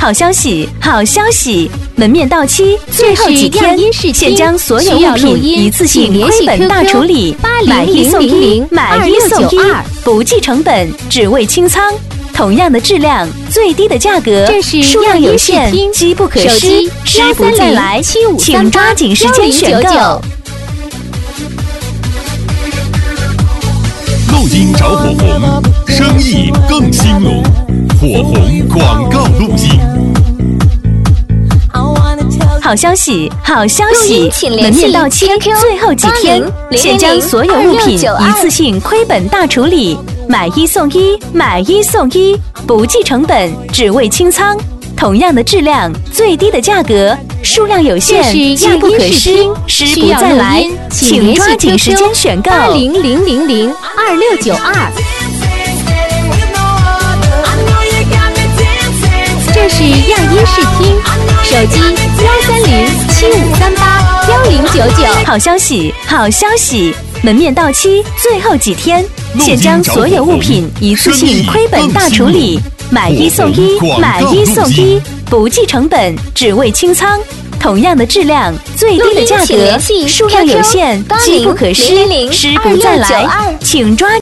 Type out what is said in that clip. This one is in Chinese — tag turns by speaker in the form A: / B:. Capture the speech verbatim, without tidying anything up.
A: 好消息，好消息！门面到期最后几天，现将所有物品一次性亏本大处理，买一送一，买一送一，不计成本，只为清仓。同样的质量，最低的价格，数量有限，机不可失，失不再来，请抓紧时间选购。
B: 录音找火红，生意更兴隆，火红广告录音。
A: 好消息，好消息！门面到期最后几天，现将所有物品一次性亏本大处理，买一送一，买一送一，不计成本，只为清仓。同样的质量，最低的价格，数量有限，机不可失，失不再来，请抓紧时间选购。
C: 八零零零零二六九二。这是样音视听，手机幺三零七五三八幺零九九。
A: 好消息，好消息！门面到期最后几天，现将所有物品一次性亏本大处理，买一送一，买一送一，不计成本，只为清仓。同样的质量，最低的价格，数量有限，机不可失，失不再来，请抓